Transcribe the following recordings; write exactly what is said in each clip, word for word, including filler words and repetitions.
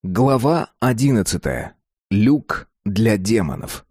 Глава одиннадцатая. Люк для демонов.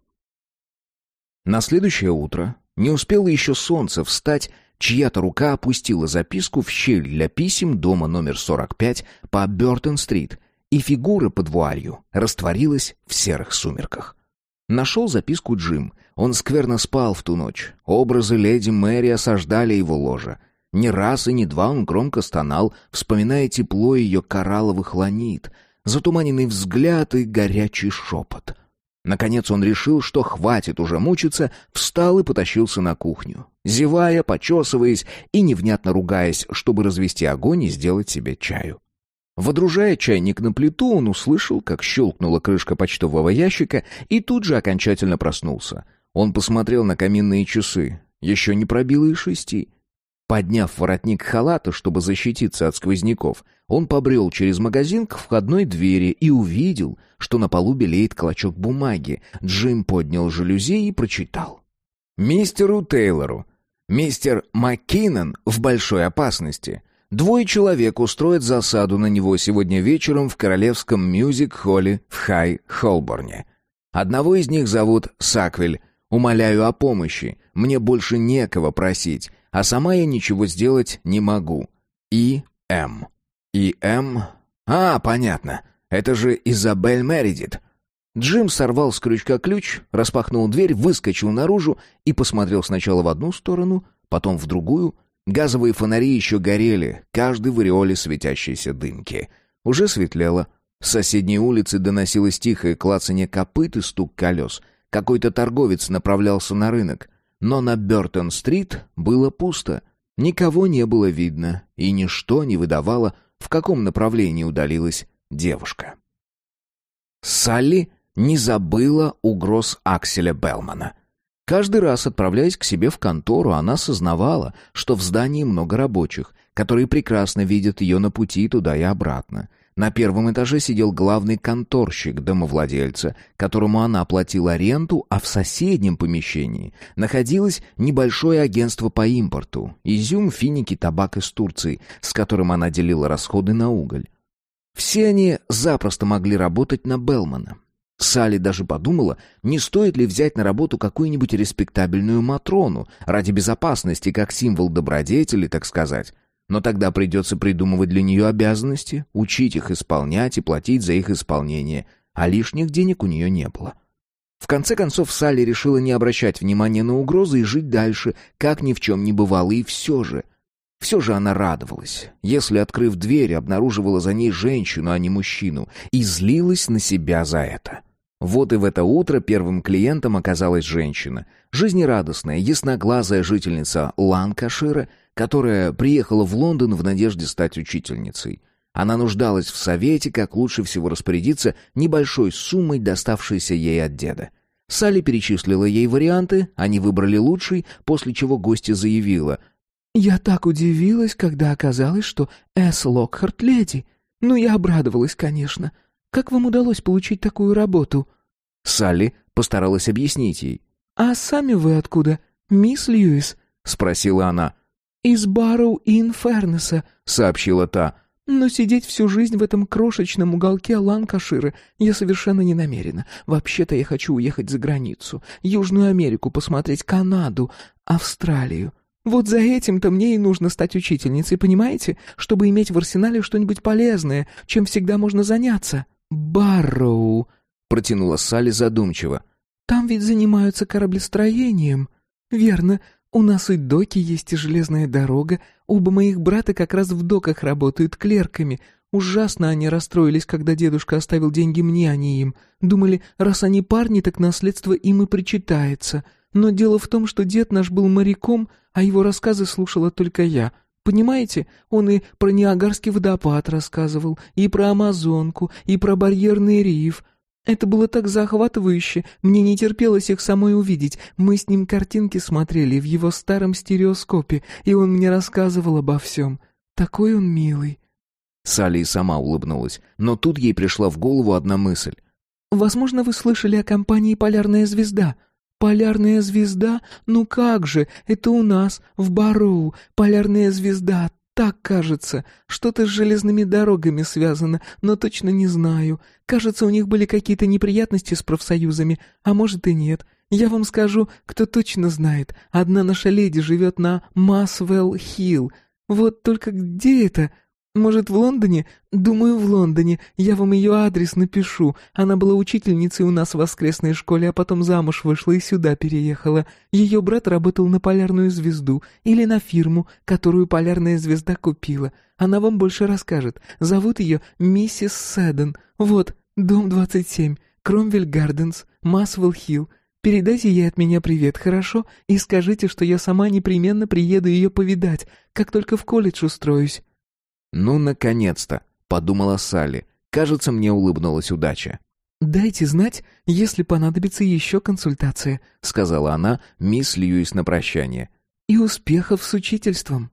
На следующее утро не успело еще солнце встать, чья-то рука опустила записку в щель для писем дома номер сорок пять по Бёртон-стрит, и фигура под вуалью растворилась в серых сумерках. Нашел записку Джим. Он скверно спал в ту ночь. Образы леди Мэри осаждали его ложе. Не раз и не два он громко стонал, вспоминая тепло ее коралловых ланит, затуманенный взгляд и горячий шепот. Наконец он решил, что хватит уже мучиться, встал и потащился на кухню, зевая, почесываясь и невнятно ругаясь, чтобы развести огонь и сделать себе чаю. Водружая чайник на плиту, он услышал, как щелкнула крышка почтового ящика, и тут же окончательно проснулся. Он посмотрел на каминные часы. Еще не пробило и шести. Подняв воротник халата, чтобы защититься от сквозняков, он побрел через магазин к входной двери и увидел, что на полу белеет клочок бумаги. Джим поднял жалюзи и прочитал. «Мистеру Тейлору. Мистер МакКиннон в большой опасности. Двое человек устроят засаду на него сегодня вечером в Королевском мюзик-холле в Хай-Холборне. Одного из них зовут Саквель. Умоляю о помощи. Мне больше некого просить, а сама я ничего сделать не могу. И. М. И. М. А, понятно. Это же Изабель Мередит». Джим сорвал с крючка ключ, распахнул дверь, выскочил наружу и посмотрел сначала в одну сторону, потом в другую. Газовые фонари еще горели, каждый в ореоле светящейся дымки. Уже светлело. С соседней улицы доносилось тихое клацанье копыт и стук колес. Какой-то торговец направлялся на рынок. Но на Бёртон-стрит было пусто. Никого не было видно, и ничто не выдавало, в каком направлении удалилась девушка. Салли не забыла угроз Акселя Белмана. Каждый раз, отправляясь к себе в контору, она сознавала, что в здании много рабочих, которые прекрасно видят ее на пути туда и обратно. На первом этаже сидел главный конторщик домовладельца, которому она платила аренду, а в соседнем помещении находилось небольшое агентство по импорту: изюм, финики, табак из Турции, с которым она делила расходы на уголь. Все они запросто могли работать на Белмана. Салли даже подумала, не стоит ли взять на работу какую-нибудь респектабельную Матрону, ради безопасности, как символ добродетели, так сказать. Но тогда придется придумывать для нее обязанности, учить их исполнять и платить за их исполнение, а лишних денег у нее не было. В конце концов, Салли решила не обращать внимания на угрозы и жить дальше, как ни в чем не бывало, и все же... Все же она радовалась, если, открыв дверь, обнаруживала за ней женщину, а не мужчину, и злилась на себя за это. Вот и в это утро первым клиентом оказалась женщина, жизнерадостная, ясноглазая жительница Ланкашира, которая приехала в Лондон в надежде стать учительницей. Она нуждалась в совете, как лучше всего распорядиться небольшой суммой, доставшейся ей от деда. Салли перечислила ей варианты, они выбрали лучший, после чего гостья заявила: «Я так удивилась, когда оказалось, что Эс Локхарт леди. Ну, я обрадовалась, конечно. Как вам удалось получить такую работу?» Салли постаралась объяснить ей. «А сами вы откуда, мисс Льюис?» — спросила она. «Из Барроу-ин-Фернеса», — сообщила та. «Но сидеть всю жизнь в этом крошечном уголке Ланкашира я совершенно не намерена. Вообще-то я хочу уехать за границу, Южную Америку, посмотреть Канаду, Австралию. Вот за этим-то мне и нужно стать учительницей, понимаете? Чтобы иметь в арсенале что-нибудь полезное, чем всегда можно заняться». «Барроу», — протянула Салли задумчиво. «Там ведь занимаются кораблестроением». «Верно. У нас и доки есть, и железная дорога. Оба моих брата как раз в доках работают клерками. Ужасно они расстроились, когда дедушка оставил деньги мне, а не им. Думали, раз они парни, так наследство им и причитается. Но дело в том, что дед наш был моряком, а его рассказы слушала только я. Понимаете, он и про Ниагарский водопад рассказывал, и про Амазонку, и про барьерный риф. Это было так захватывающе, мне не терпелось их самой увидеть. Мы с ним картинки смотрели в его старом стереоскопе, и он мне рассказывал обо всем. Такой он милый». Салли сама улыбнулась, но тут ей пришла в голову одна мысль. «Возможно, вы слышали о компании «Полярная звезда». «Полярная звезда? Ну как же, это у нас, в Барроу. Полярная звезда. так кажется. Что-то с железными дорогами связано, но точно не знаю. Кажется, у них были какие-то неприятности с профсоюзами, а может и нет. Я вам скажу, кто точно знает. Одна наша леди живет на Масвелл-Хилл. Вот только где это? Может, в Лондоне? Думаю, в Лондоне. Я вам ее адрес напишу. Она была учительницей у нас в воскресной школе, а потом замуж вышла и сюда переехала. Ее брат работал на Полярную звезду или на фирму, которую Полярная звезда купила. Она вам больше расскажет. Зовут ее миссис Сэдден. Вот, дом двадцать семь, Кромвель Гарденс, Масвелл-Хилл. Передайте ей от меня привет, хорошо? И скажите, что я сама непременно приеду ее повидать, как только в колледж устроюсь». «Ну, наконец-то», — подумала Салли. «Кажется, мне улыбнулась удача». «Дайте знать, если понадобится еще консультация», — сказала она мисс Льюис на прощание. «И успехов с учительством».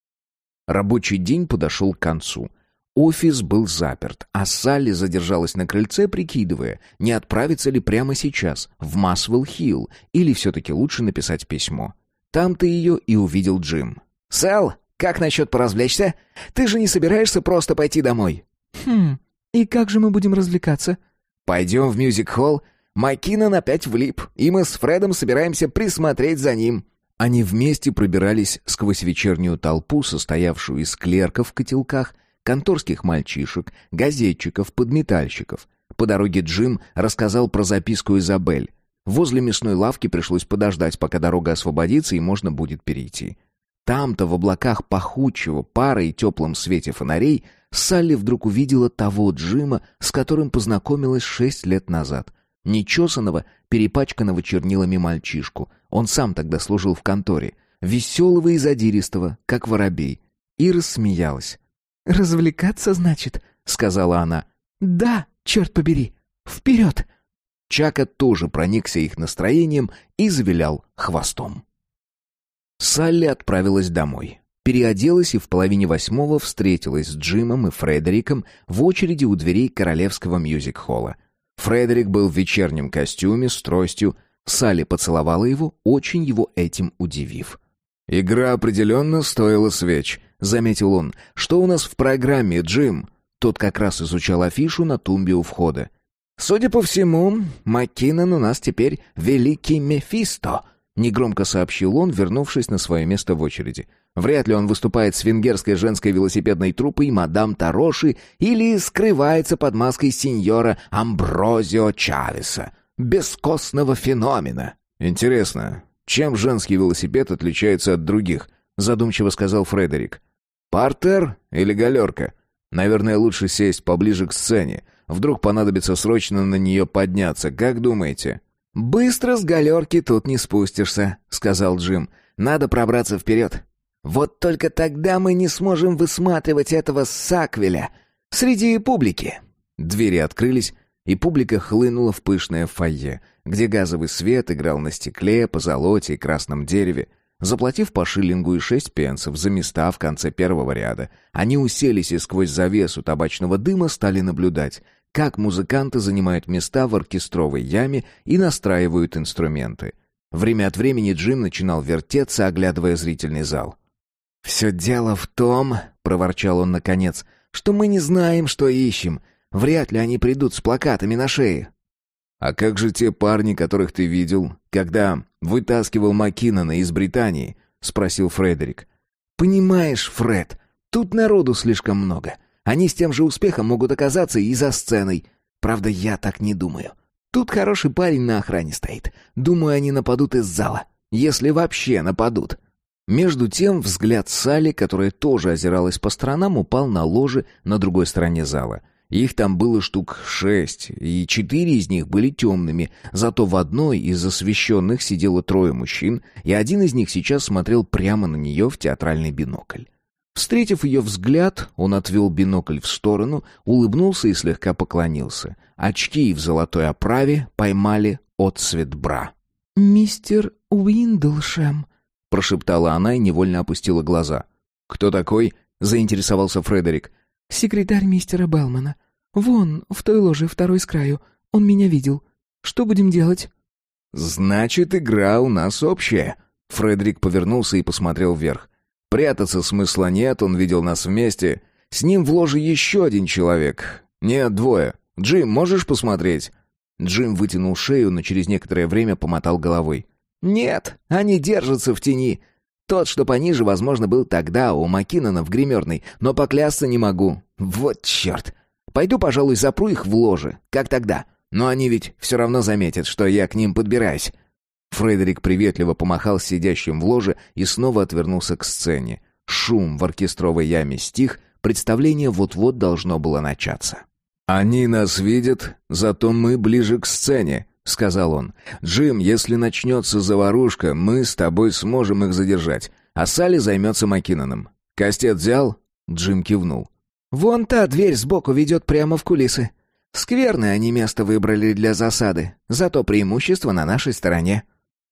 Рабочий день подошел к концу. Офис был заперт, а Салли задержалась на крыльце, прикидывая, не отправиться ли прямо сейчас в Масвелл-Хилл или все-таки лучше написать письмо. Там-то ее и увидел Джим. «Сэл, как насчет поразвлечься? Ты же не собираешься просто пойти домой?» «Хм, и как же мы будем развлекаться?» «Пойдем в мюзик-холл. Маккинон опять влип, и мы с Фредом собираемся присмотреть за ним». Они вместе пробирались сквозь вечернюю толпу, состоявшую из клерков в котелках, конторских мальчишек, газетчиков, подметальщиков. По дороге Джим рассказал про записку Изабель. Возле мясной лавки пришлось подождать, пока дорога освободится и можно будет перейти. Там-то, в облаках пахучего пара и теплом свете фонарей, Салли вдруг увидела того Джима, с которым познакомилась шесть лет назад. Нечесанного, перепачканного чернилами мальчишку. Он сам тогда служил в конторе. Веселого и задиристого, как воробей. И рассмеялась. «Развлекаться, значит?» — сказала она. «Да, черт побери! Вперед!» Чака тоже проникся их настроением и завилял хвостом. Салли отправилась домой. Переоделась и в половине восьмого встретилась с Джимом и Фредериком в очереди у дверей королевского мюзик-холла. Фредерик был в вечернем костюме с тростью. Салли поцеловала его, очень его этим удивив. «Игра определенно стоила свеч», — заметил он. «Что у нас в программе, Джим?» Тот как раз изучал афишу на тумбе у входа. «Судя по всему, Маккинон у нас теперь великий Мефисто», — негромко сообщил он, вернувшись на свое место в очереди. «Вряд ли он выступает с венгерской женской велосипедной труппой мадам Тароши или скрывается под маской сеньора Амброзио Чавеса, бескостного феномена». «Интересно, чем женский велосипед отличается от других?» — задумчиво сказал Фредерик. «Партер или галерка? Наверное, лучше сесть поближе к сцене. Вдруг понадобится срочно на нее подняться. Как думаете?» «Быстро с галерки тут не спустишься», — сказал Джим. «Надо пробраться вперед. Вот только тогда мы не сможем высматривать этого Саквеля среди публики». Двери открылись, и публика хлынула в пышное фойе, где газовый свет играл на стекле, позолоте и красном дереве. Заплатив по шиллингу и шесть пенсов за места в конце первого ряда, они уселись и сквозь завесу табачного дыма стали наблюдать, как музыканты занимают места в оркестровой яме и настраивают инструменты. Время от времени Джим начинал вертеться, оглядывая зрительный зал. «Все дело в том, — проворчал он наконец, — что мы не знаем, что ищем. Вряд ли они придут с плакатами на шее». «А как же те парни, которых ты видел, когда вытаскивал Маккинона из Британии?» — спросил Фредерик. «Понимаешь, Фред, тут народу слишком много. Они с тем же успехом могут оказаться и за сценой. Правда, я так не думаю. Тут хороший парень на охране стоит. Думаю, они нападут из зала. Если вообще нападут». Между тем взгляд Салли, которая тоже озиралась по сторонам, упал на ложе на другой стороне зала. Их там было штук шесть, и четыре из них были темными, зато в одной из освещенных сидело трое мужчин, и один из них сейчас смотрел прямо на нее в театральный бинокль. Встретив ее взгляд, он отвел бинокль в сторону, улыбнулся и слегка поклонился. Очки в золотой оправе поймали отсвет бра. «Мистер Уиндлшем», — прошептала она и невольно опустила глаза. «Кто такой?» — заинтересовался Фредерик. «Секретарь мистера Белмана. Вон, в той ложе, второй с краю. Он меня видел. Что будем делать?» «Значит, игра у нас общая». Фредерик повернулся и посмотрел вверх. Прятаться смысла нет, он видел нас вместе. С ним в ложе еще один человек. Нет, двое. Джим, можешь посмотреть?» Джим вытянул шею, но через некоторое время помотал головой. «Нет, они держатся в тени. Тот, что пониже, возможно, был тогда у Маккинона в гримерной, но поклясться не могу. Вот черт. Пойду, пожалуй, запру их в ложе, как тогда. Но они ведь все равно заметят, что я к ним подбираюсь». Фредерик приветливо помахал сидящим в ложе и снова отвернулся к сцене. Шум в оркестровой яме стих, представление вот-вот должно было начаться. «Они нас видят, зато мы ближе к сцене», — сказал он. «Джим, если начнется заварушка, мы с тобой сможем их задержать, а Салли займется Маккиноном. Кастет взял?» Джим кивнул. «Вон та дверь сбоку ведет прямо в кулисы. Скверное они место выбрали для засады, зато преимущество на нашей стороне».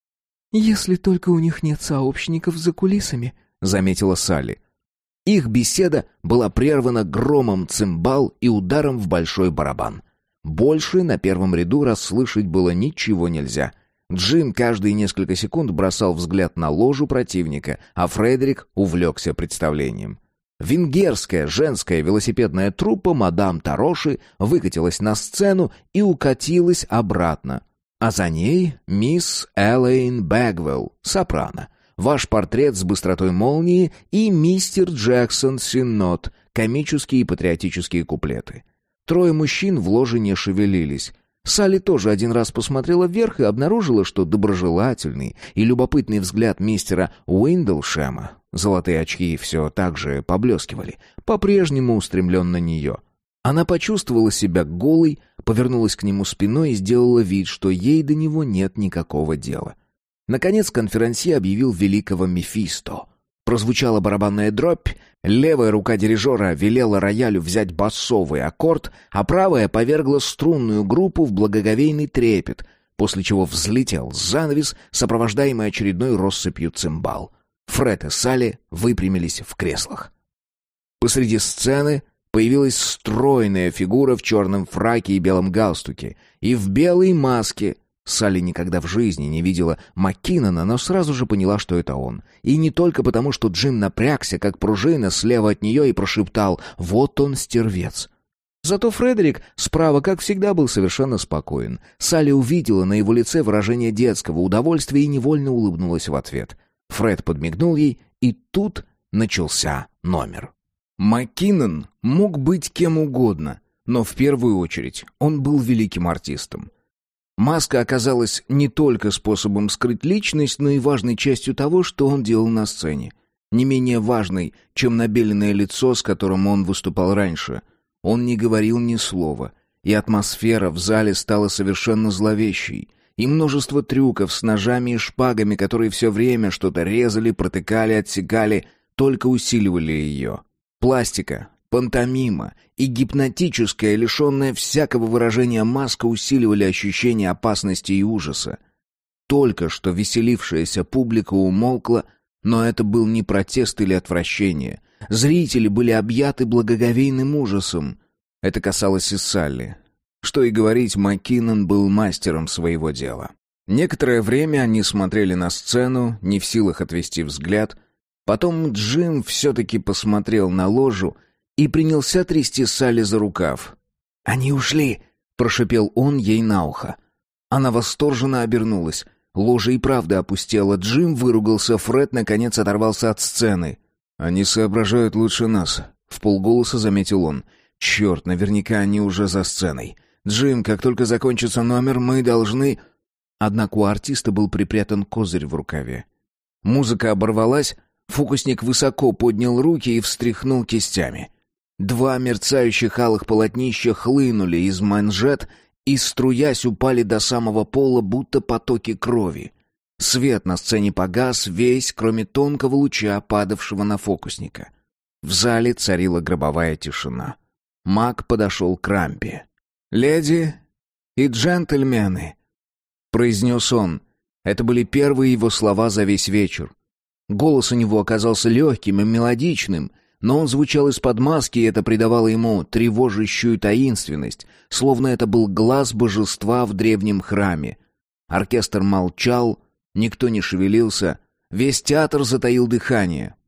«Если только у них нет сообщников за кулисами», — заметила Салли. Их беседа была прервана громом цимбал и ударом в большой барабан. Больше на первом ряду расслышать было ничего нельзя. Джим каждые несколько секунд бросал взгляд на ложу противника, а Фредерик увлекся представлением. Венгерская женская велосипедная труппа мадам Тароши выкатилась на сцену и укатилась обратно. А за ней мисс Элейн Бэгвелл, сопрано, ваш портрет с быстротой молнии и мистер Джексон Синнот, комические и патриотические куплеты. Трое мужчин в ложе не шевелились. Салли тоже один раз посмотрела вверх и обнаружила, что доброжелательный и любопытный взгляд мистера Уиндлшема, золотые очки все так же поблескивали, по-прежнему устремлен на нее. Она почувствовала себя голой, повернулась к нему спиной и сделала вид, что ей до него нет никакого дела. Наконец конферансье объявил великого Мефисто. Прозвучала барабанная дробь, левая рука дирижера велела роялю взять басовый аккорд, а правая повергла струнную группу в благоговейный трепет, после чего взлетел занавес, сопровождаемый очередной россыпью цимбал. Фред и Салли выпрямились в креслах. Посреди сцены появилась стройная фигура в черном фраке и белом галстуке, и в белой маске. Салли никогда в жизни не видела Маккинона, но сразу же поняла, что это он. И не только потому, что Джим напрягся, как пружина, слева от нее и прошептал «Вот он, стервец». Зато Фредерик справа, как всегда, был совершенно спокоен. Салли увидела на его лице выражение детского удовольствия и невольно улыбнулась в ответ. Фред подмигнул ей, и тут начался номер. Маккинон мог быть кем угодно, но в первую очередь он был великим артистом. Маска оказалась не только способом скрыть личность, но и важной частью того, что он делал на сцене. Не менее важной, чем набеленное лицо, с которым он выступал раньше. Он не говорил ни слова, и атмосфера в зале стала совершенно зловещей. И множество трюков с ножами и шпагами, которые все время что-то резали, протыкали, отсекали, только усиливали ее. Пластика, пантомима и гипнотическая, лишенная всякого выражения маска усиливали ощущение опасности и ужаса. Только что веселившаяся публика умолкла, но это был не протест или отвращение. Зрители были объяты благоговейным ужасом. Это касалось и Салли. Что и говорить, Маккинон был мастером своего дела. Некоторое время они смотрели на сцену, не в силах отвести взгляд. Потом Джим все-таки посмотрел на ложу и принялся трясти Салли за рукав. «Они ушли!» — прошипел он ей на ухо. Она восторженно обернулась. Ложа и правда опустела. Джим выругался, Фред наконец оторвался от сцены. «Они соображают лучше нас», — вполголоса заметил он. «Черт, наверняка они уже за сценой. Джим, как только закончится номер, мы должны...» Однако у артиста был припрятан козырь в рукаве. Музыка оборвалась, фокусник высоко поднял руки и встряхнул кистями. Два мерцающих алых полотнища хлынули из манжет и, струясь, упали до самого пола, будто потоки крови. Свет на сцене погас весь, кроме тонкого луча, падавшего на фокусника. В зале царила гробовая тишина. Маг подошел к рампе. «Леди и джентльмены», — произнес он. Это были первые его слова за весь вечер. Голос у него оказался легким и мелодичным, но он звучал из-под маски, и это придавало ему тревожащую таинственность, словно это был глаз божества в древнем храме. Оркестр молчал, никто не шевелился, весь театр затаил дыхание.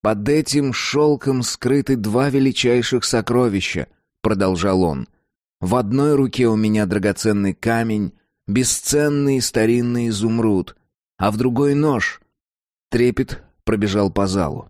«Под этим шелком скрыты два величайших сокровища», — продолжал он. «В одной руке у меня драгоценный камень, бесценный старинный изумруд, а в другой нож». Трепет пробежал по залу.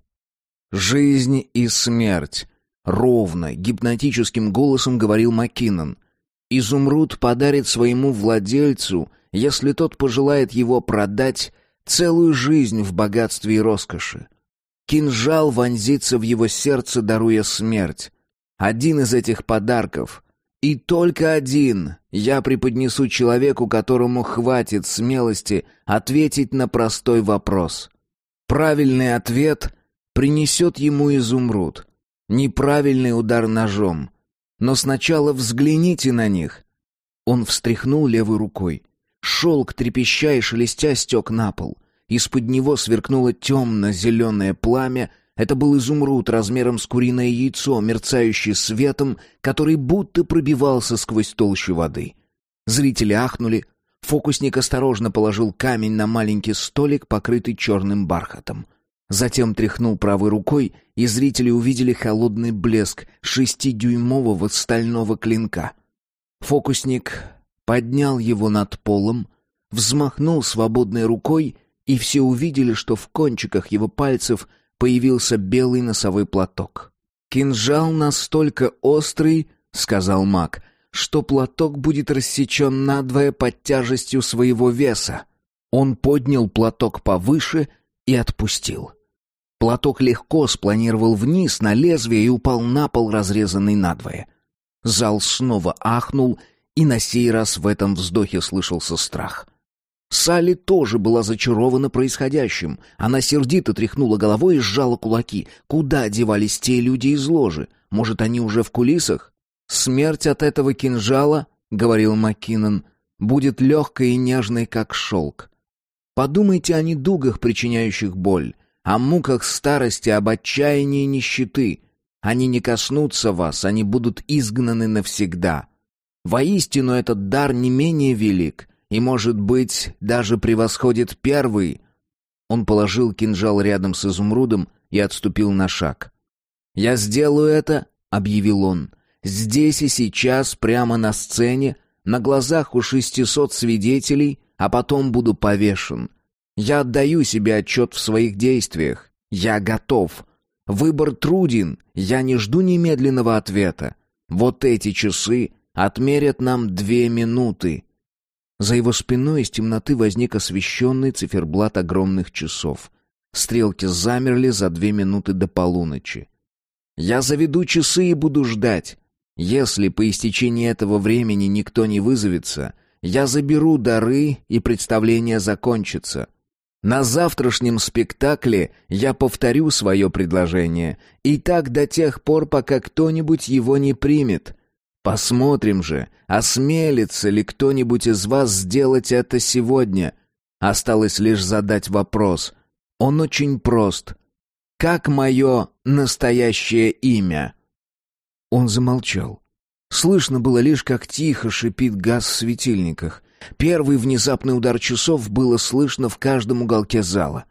«Жизнь и смерть», — ровно, гипнотическим голосом говорил Маккинон. «Изумруд подарит своему владельцу, если тот пожелает его продать, целую жизнь в богатстве и роскоши. Кинжал вонзится в его сердце, даруя смерть. Один из этих подарков, и только один, я преподнесу человеку, которому хватит смелости ответить на простой вопрос. Правильный ответ принесет ему изумруд, неправильный удар ножом. Но сначала взгляните на них». Он встряхнул левой рукой. Шелк, трепеща и шелестя, стек на пол. Из-под него сверкнуло темно-зеленое пламя. Это был изумруд размером с куриное яйцо, мерцающий светом, который будто пробивался сквозь толщу воды. Зрители ахнули. Фокусник осторожно положил камень на маленький столик, покрытый черным бархатом. Затем тряхнул правой рукой, и зрители увидели холодный блеск шестидюймового стального клинка. Фокусник поднял его над полом, взмахнул свободной рукой, и все увидели, что в кончиках его пальцев появился белый носовой платок. «Кинжал настолько острый, — сказал маг, — что платок будет рассечен надвое под тяжестью своего веса». Он поднял платок повыше и отпустил. Платок легко спланировал вниз на лезвие и упал на пол, разрезанный надвое. Зал снова ахнул, и на сей раз в этом вздохе слышался страх. Салли тоже была зачарована происходящим. Она сердито тряхнула головой и сжала кулаки. Куда девались те люди из ложи? Может, они уже в кулисах? «Смерть от этого кинжала, — говорил Маккинон, — будет легкой и нежной, как шелк. Подумайте о недугах, причиняющих боль, о муках старости, об отчаянии и нищеты. Они не коснутся вас, они будут изгнаны навсегда. Воистину, этот дар не менее велик, и, может быть, даже превосходит первый». Он положил кинжал рядом с изумрудом и отступил на шаг. «Я сделаю это, — объявил он, — здесь и сейчас, прямо на сцене, на глазах у шестисот свидетелей, а потом буду повешен. Я отдаю себе отчет в своих действиях. Я готов. Выбор труден, я не жду немедленного ответа. Вот эти часы отмерят нам две минуты». За его спиной из темноты возник освещенный циферблат огромных часов. Стрелки замерли за две минуты до полуночи. «Я заведу часы и буду ждать. Если по истечении этого времени никто не вызовется, я заберу дары, и представление закончится. На завтрашнем спектакле я повторю свое предложение, и так до тех пор, пока кто-нибудь его не примет. Посмотрим же, осмелится ли кто-нибудь из вас сделать это сегодня. Осталось лишь задать вопрос. Он очень прост. Как мое настоящее имя?» Он замолчал. Слышно было лишь, как тихо шипит газ в светильниках. Первый внезапный удар часов было слышно в каждом уголке зала.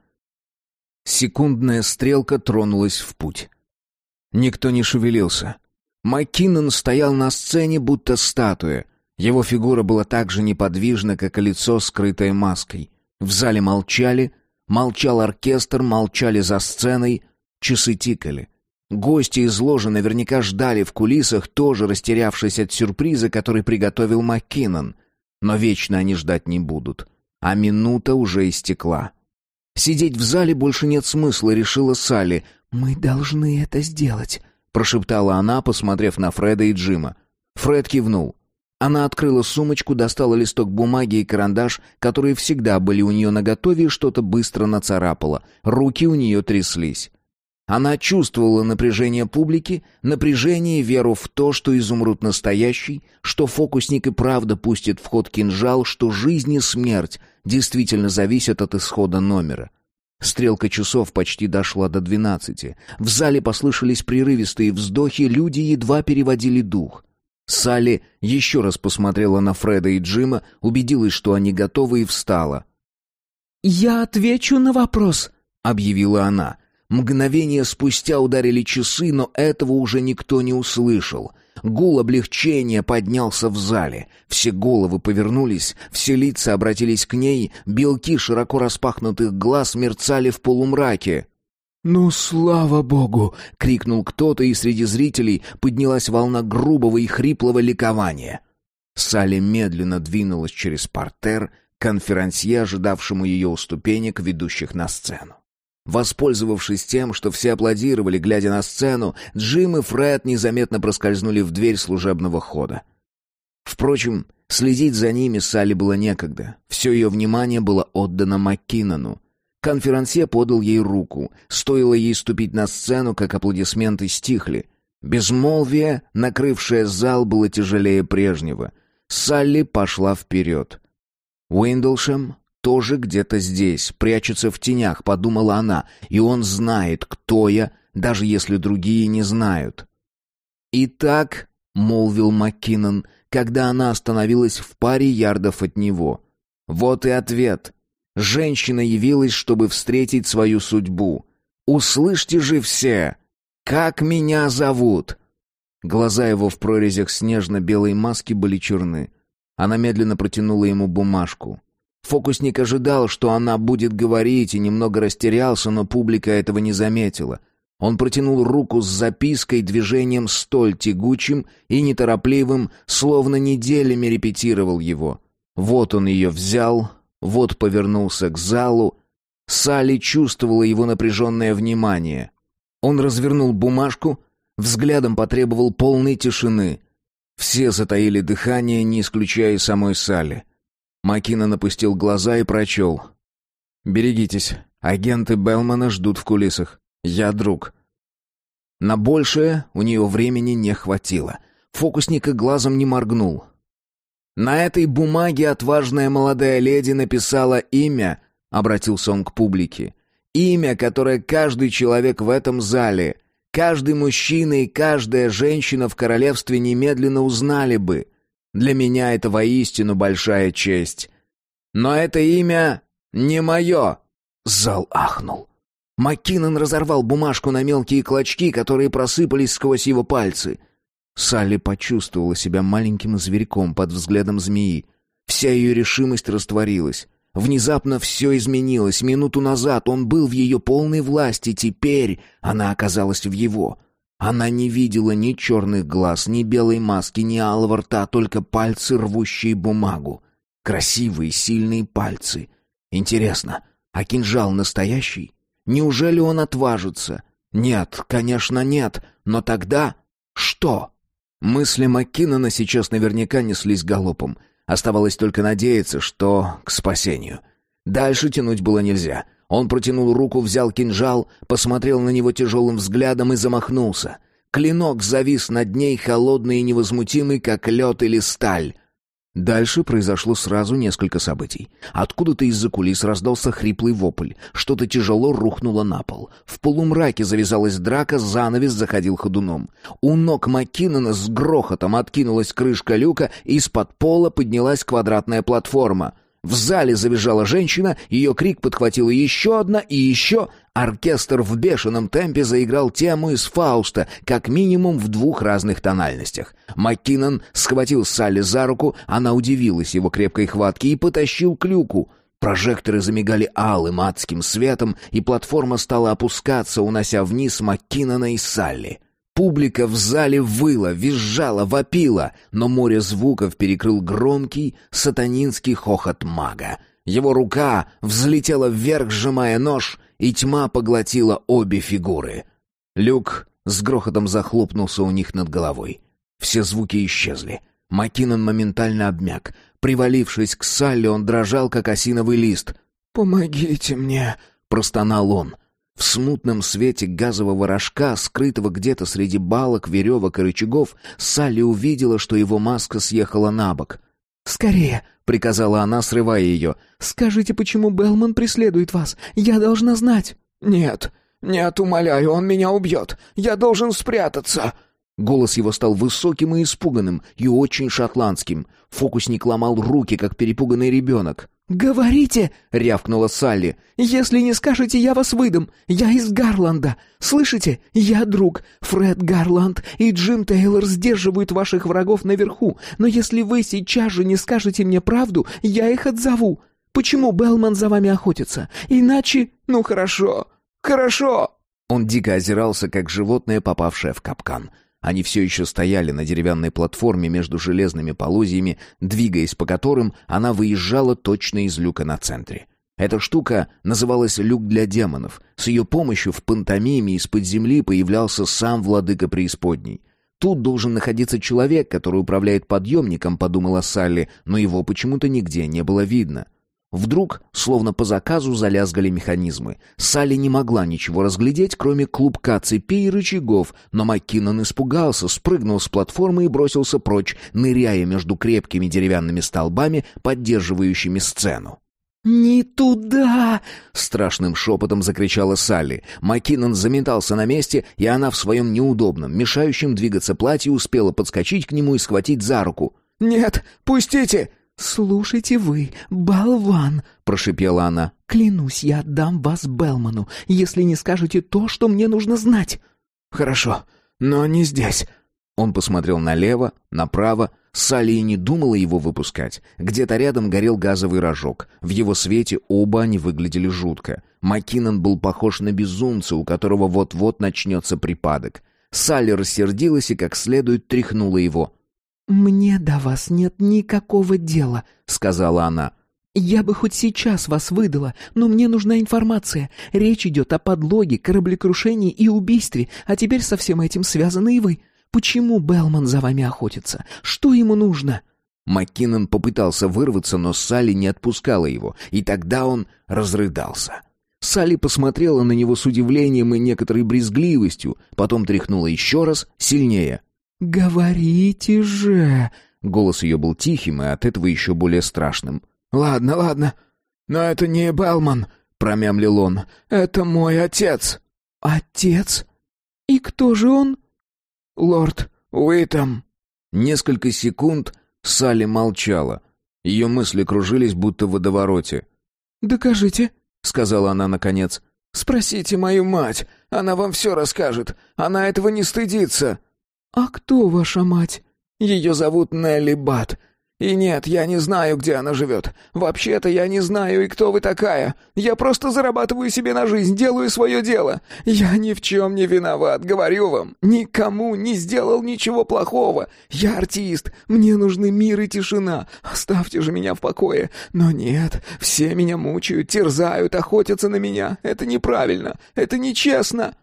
Секундная стрелка тронулась в путь. Никто не шевелился. Маккинон стоял на сцене, будто статуя. Его фигура была так же неподвижна, как и лицо, скрытое маской. В зале молчали, молчал оркестр, молчали за сценой, часы тикали. Гости из ложи наверняка ждали в кулисах, тоже растерявшись от сюрприза, который приготовил Маккинон. Но вечно они ждать не будут. А минута уже истекла. Сидеть в зале больше нет смысла, решила Салли. «Мы должны это сделать», — прошептала она, посмотрев на Фреда и Джима. Фред кивнул. Она открыла сумочку, достала листок бумаги и карандаш, которые всегда были у нее наготове, и что-то быстро нацарапала. Руки у нее тряслись. Она чувствовала напряжение публики, напряжение и веру в то, что изумруд настоящий, что фокусник и правда пустит в ход кинжал, что жизнь и смерть действительно зависят от исхода номера. Стрелка часов почти дошла до двенадцати. В зале послышались прерывистые вздохи, люди едва переводили дух. Салли еще раз посмотрела на Фреда и Джима, убедилась, что они готовы, и встала. «Я отвечу на вопрос», — объявила она. Мгновение спустя ударили часы, но этого уже никто не услышал. Гул облегчения поднялся в зале. Все головы повернулись, все лица обратились к ней, белки широко распахнутых глаз мерцали в полумраке. «Ну, слава богу!» — крикнул кто-то, и среди зрителей поднялась волна грубого и хриплого ликования. Салли медленно двинулась через партер к конферансье, ожидавшему ее у ступенек, ведущих на сцену. Воспользовавшись тем, что все аплодировали, глядя на сцену, Джим и Фред незаметно проскользнули в дверь служебного хода. Впрочем, следить за ними Салли было некогда. Все ее внимание было отдано Маккинону. Конферансье подал ей руку. Стоило ей ступить на сцену, как аплодисменты стихли. Безмолвие, накрывшее зал, было тяжелее прежнего. Салли пошла вперед. Уиндлшем тоже где-то здесь, прячется в тенях, подумала она, и он знает, кто я, даже если другие не знают. «Итак», — молвил Маккинон, когда она остановилась в паре ярдов от него, — «вот и ответ. Женщина явилась, чтобы встретить свою судьбу. Услышьте же все, как меня зовут». Глаза его в прорезях снежно-белой маски были черны. Она медленно протянула ему бумажку. Фокусник ожидал, что она будет говорить, и немного растерялся, но публика этого не заметила. Он протянул руку с запиской, движением столь тягучим и неторопливым, словно неделями репетировал его. Вот он ее взял, вот повернулся к залу. Салли чувствовала его напряженное внимание. Он развернул бумажку, взглядом потребовал полной тишины. Все затаили дыхание, не исключая и самой Салли. Маккинон опустил глаза и прочел. «Берегитесь, агенты Белмана ждут в кулисах. Я друг». На большее у нее времени не хватило. Фокусник и глазом не моргнул. «На этой бумаге отважная молодая леди написала имя», — обратился он к публике. «Имя, которое каждый человек в этом зале, каждый мужчина и каждая женщина в королевстве немедленно узнали бы. Для меня это воистину большая честь. Но это имя не мое!» Зал ахнул. Маккинон разорвал бумажку на мелкие клочки, которые просыпались сквозь его пальцы. Салли почувствовала себя маленьким зверьком под взглядом змеи. Вся ее решимость растворилась. Внезапно все изменилось. Минуту назад он был в ее полной власти, теперь она оказалась в его. Она не видела ни черных глаз, ни белой маски, ни алого рта, только пальцы, рвущие бумагу. Красивые, сильные пальцы. Интересно, а кинжал настоящий? Неужели он отважится? Нет, конечно, нет. Но тогда что? Мысли Маккинона сейчас наверняка неслись галопом. Оставалось только надеяться, что к спасению. Дальше тянуть было нельзя. Он протянул руку, взял кинжал, посмотрел на него тяжелым взглядом и замахнулся. Клинок завис над ней, холодный и невозмутимый, как лед или сталь. Дальше произошло сразу несколько событий. Откуда-то из-за кулис раздался хриплый вопль. Что-то тяжело рухнуло на пол. В полумраке завязалась драка, занавес заходил ходуном. У ног Маккинона с грохотом откинулась крышка люка, из-под пола поднялась квадратная платформа. В зале завизжала женщина, ее крик подхватила еще одна и еще. Оркестр в бешеном темпе заиграл тему из «Фауста», как минимум в двух разных тональностях. Маккинон схватил Салли за руку, она удивилась его крепкой хватке и потащил к люку. Прожекторы замигали алым адским светом, и платформа стала опускаться, унося вниз Маккинона и Салли. Публика в зале выла, визжала, вопила, но море звуков перекрыл громкий сатанинский хохот мага. Его рука взлетела вверх, сжимая нож, и тьма поглотила обе фигуры. Люк с грохотом захлопнулся у них над головой. Все звуки исчезли. Маккинон моментально обмяк. Привалившись к Салли, он дрожал, как осиновый лист. «Помогите мне!» — простонал он. В смутном свете газового рожка, скрытого где-то среди балок, веревок и рычагов, Салли увидела, что его маска съехала на бок. «Скорее!» — приказала она, срывая ее. «Скажите, почему Белман преследует вас? Я должна знать!» «Нет, нет, умоляю, он меня убьет! Я должен спрятаться!» Голос его стал высоким и испуганным, и очень шотландским. Фокусник ломал руки, как перепуганный ребенок. «Говорите!» — рявкнула Салли. «Если не скажете, я вас выдам. Я из Гарланда. Слышите? Я друг. Фред Гарланд и Джим Тейлор сдерживают ваших врагов наверху. Но если вы сейчас же не скажете мне правду, я их отзову. Почему Белман за вами охотится? Иначе... Ну хорошо, хорошо!» Он дико озирался, как животное, попавшее в капкан. Они все еще стояли на деревянной платформе между железными полозьями, двигаясь по которым она выезжала точно из люка на центре. Эта штука называлась «люк для демонов». С ее помощью в пантомиме из-под земли появлялся сам владыка преисподней. «Тут должен находиться человек, который управляет подъемником», — подумала Салли, но его почему-то нигде не было видно. Вдруг, словно по заказу, залязгали механизмы. Салли не могла ничего разглядеть, кроме клубка цепей и рычагов, но МакКиннон испугался, спрыгнул с платформы и бросился прочь, ныряя между крепкими деревянными столбами, поддерживающими сцену. «Не туда!» — страшным шепотом закричала Салли. МакКиннон заметался на месте, и она в своем неудобном, мешающем двигаться платье успела подскочить к нему и схватить за руку. «Нет, пустите!» «Слушайте вы, болван!» — прошипела она. «Клянусь, я отдам вас Белману, если не скажете то, что мне нужно знать». «Хорошо, но не здесь». Он посмотрел налево, направо. Салли и не думала его выпускать. Где-то рядом горел газовый рожок. В его свете оба они выглядели жутко. МакКиннон был похож на безумца, у которого вот-вот начнется припадок. Салли рассердилась и как следует тряхнула его. «Мне до вас нет никакого дела», — сказала она. «Я бы хоть сейчас вас выдала, но мне нужна информация. Речь идет о подлоге, кораблекрушении и убийстве, а теперь со всем этим связаны и вы. Почему Белман за вами охотится? Что ему нужно?» МакКиннон попытался вырваться, но Салли не отпускала его, и тогда он разрыдался. Салли посмотрела на него с удивлением и некоторой брезгливостью, потом тряхнула еще раз, сильнее. «Говорите же!» Голос ее был тихим и от этого еще более страшным. «Ладно, ладно, но это не Белман», — промямлил он. «Это мой отец». «Отец? И кто же он?» «Лорд Уитам». Несколько секунд Салли молчала. Ее мысли кружились, будто в водовороте. «Докажите», — сказала она наконец. «Спросите мою мать, она вам все расскажет. Она этого не стыдится». «А кто ваша мать?» «Ее зовут Нелли Бат. И нет, я не знаю, где она живет. Вообще-то я не знаю, и кто вы такая. Я просто зарабатываю себе на жизнь, делаю свое дело. Я ни в чем не виноват, говорю вам. Никому не сделал ничего плохого. Я артист, мне нужны мир и тишина. Оставьте же меня в покое. Но нет, все меня мучают, терзают, охотятся на меня. Это неправильно, это нечестно».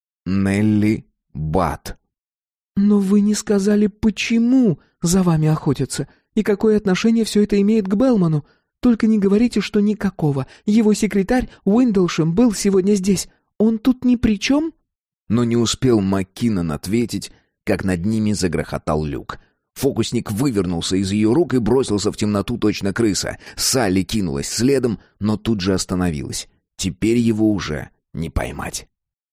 Нелли Бат. «Но вы не сказали, почему за вами охотятся, и какое отношение все это имеет к Белману. Только не говорите, что никакого. Его секретарь Уиндлшем был сегодня здесь. Он тут ни при чем?» Но не успел МакКиннон ответить, как над ними загрохотал люк. Фокусник вывернулся из ее рук и бросился в темноту точно крыса. Салли кинулась следом, но тут же остановилась. Теперь его уже не поймать.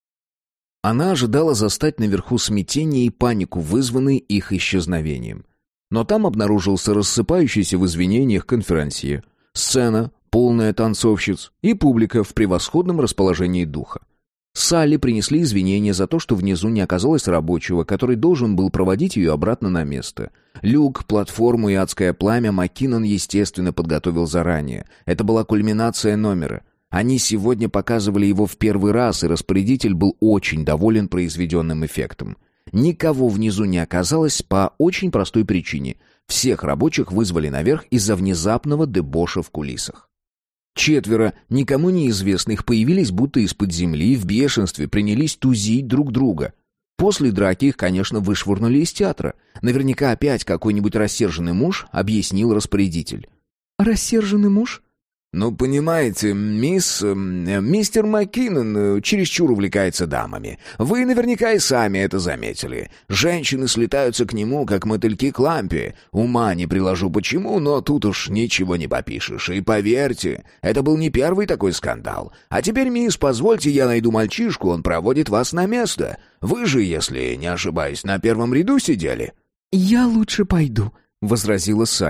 Она ожидала застать наверху смятение и панику, вызванные их исчезновением. Но там обнаружился рассыпающийся в извинениях конферансье, сцена, полная танцовщиц, и публика в превосходном расположении духа. Салли принесли извинения за то, что внизу не оказалось рабочего, который должен был проводить ее обратно на место. Люк, платформу и адское пламя МакКиннон, естественно, подготовил заранее. Это была кульминация номера. Они сегодня показывали его в первый раз, и распорядитель был очень доволен произведенным эффектом. Никого внизу не оказалось по очень простой причине. Всех рабочих вызвали наверх из-за внезапного дебоша в кулисах. Четверо никому неизвестных появились будто из-под земли и в бешенстве принялись тузить друг друга. После драки их, конечно, вышвырнули из театра. Наверняка опять какой-нибудь рассерженный муж, объяснил распорядитель. «Рассерженный муж?» «Ну, понимаете, мисс... Э, мистер МакКиннон э, чересчур увлекается дамами. Вы наверняка и сами это заметили. Женщины слетаются к нему, как мотыльки к лампе. Ума не приложу почему, но тут уж ничего не попишешь. И поверьте, это был не первый такой скандал. А теперь, мисс, позвольте, я найду мальчишку, он проводит вас на место. Вы же, если не ошибаюсь, на первом ряду сидели». «Я лучше пойду», — возразила Салли.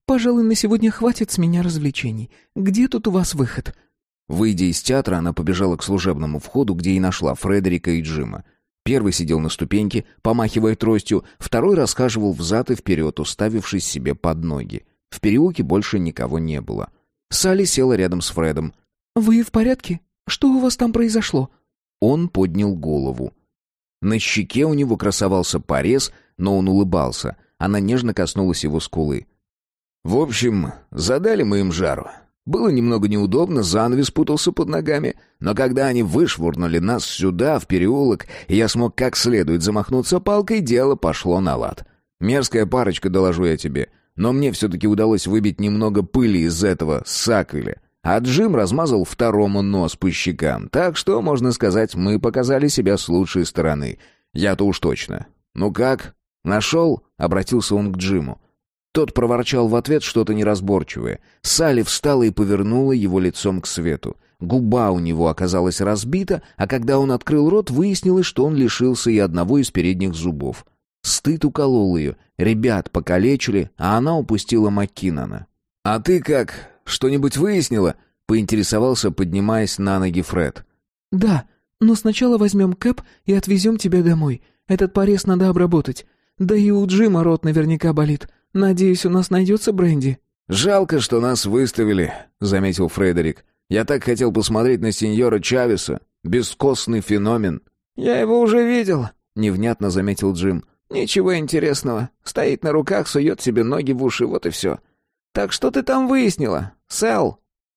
Пожалуй, на сегодня хватит с меня развлечений. Где тут у вас выход?» Выйдя из театра, она побежала к служебному входу, где и нашла Фредерика и Джима. Первый сидел на ступеньке, помахивая тростью, второй расхаживал взад и вперед, уставившись себе под ноги. В переулке больше никого не было. Салли села рядом с Фредом. «Вы в порядке? Что у вас там произошло?» Он поднял голову. На щеке у него красовался порез, но он улыбался. Она нежно коснулась его скулы. «В общем, задали мы им жару. Было немного неудобно, занавес путался под ногами, но когда они вышвырнули нас сюда, в переулок, и я смог как следует замахнуться палкой, дело пошло на лад. Мерзкая парочка, доложу я тебе, но мне все-таки удалось выбить немного пыли из этого Саквиля, а Джим размазал второму нос по щекам, так что, можно сказать, мы показали себя с лучшей стороны. Я-то уж точно. Ну как? Нашел?» — обратился он к Джиму. Тот проворчал в ответ что-то неразборчивое. Салли встала и повернула его лицом к свету. Губа у него оказалась разбита, а когда он открыл рот, выяснилось, что он лишился и одного из передних зубов. Стыд уколол ее. Ребят покалечили, а она упустила МакКиннона. «А ты как? Что-нибудь выяснила?» — поинтересовался, поднимаясь на ноги Фред. «Да, но сначала возьмем Кэп и отвезем тебя домой. Этот порез надо обработать. Да и у Джима рот наверняка болит. Надеюсь, у нас найдется бренди». «Жалко, что нас выставили», — заметил Фредерик. «Я так хотел посмотреть на сеньора Чавеса. Бескостный феномен». «Я его уже видел», — невнятно заметил Джим. «Ничего интересного. Стоит на руках, сует себе ноги в уши, вот и все. Так что ты там выяснила, Сэл?»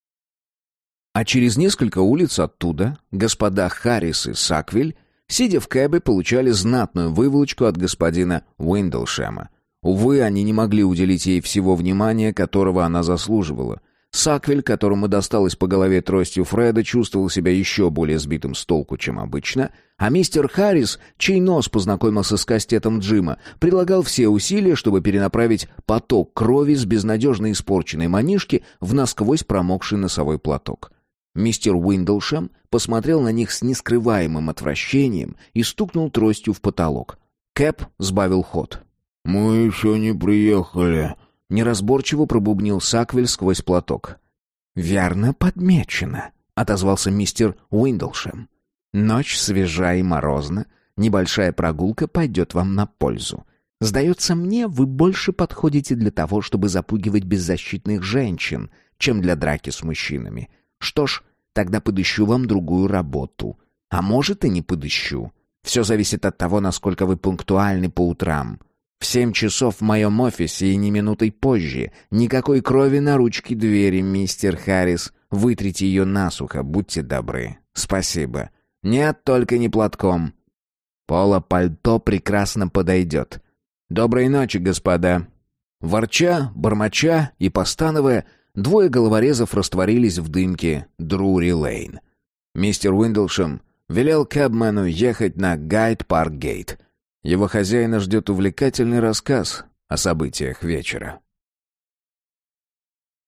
А через несколько улиц оттуда господа Харрис и Саквиль, сидя в кэбе, получали знатную выволочку от господина Уиндлшема. Увы, они не могли уделить ей всего внимания, которого она заслуживала. Саквиль, которому досталось по голове тростью Фреда, чувствовал себя еще более сбитым с толку, чем обычно, а мистер Харрис, чей нос познакомился с кастетом Джима, прилагал все усилия, чтобы перенаправить поток крови с безнадежно испорченной манишки в насквозь промокший носовой платок. Мистер Уиндлшем посмотрел на них с нескрываемым отвращением и стукнул тростью в потолок. Кэб сбавил ход. «Мы еще не приехали», — неразборчиво пробубнил Саквиль сквозь платок. «Верно подмечено», — отозвался мистер Уиндлшем. «Ночь свежа и морозна. Небольшая прогулка пойдет вам на пользу. Сдается мне, вы больше подходите для того, чтобы запугивать беззащитных женщин, чем для драки с мужчинами. Что ж, тогда подыщу вам другую работу. А может, и не подыщу. Все зависит от того, насколько вы пунктуальны по утрам. В семь часов в моем офисе и ни минутой позже. Никакой крови на ручке двери, мистер Харрис. Вытрите ее насухо, будьте добры. Спасибо. Нет, только не платком. Поло-пальто прекрасно подойдет. Доброй ночи, господа». Ворча, бормоча и постановая, двое головорезов растворились в дымке Друри-Лейн. Мистер Уиндлшем велел кэбмену ехать на Гайд-Парк-Гейт. Его хозяина ждет увлекательный рассказ о событиях вечера.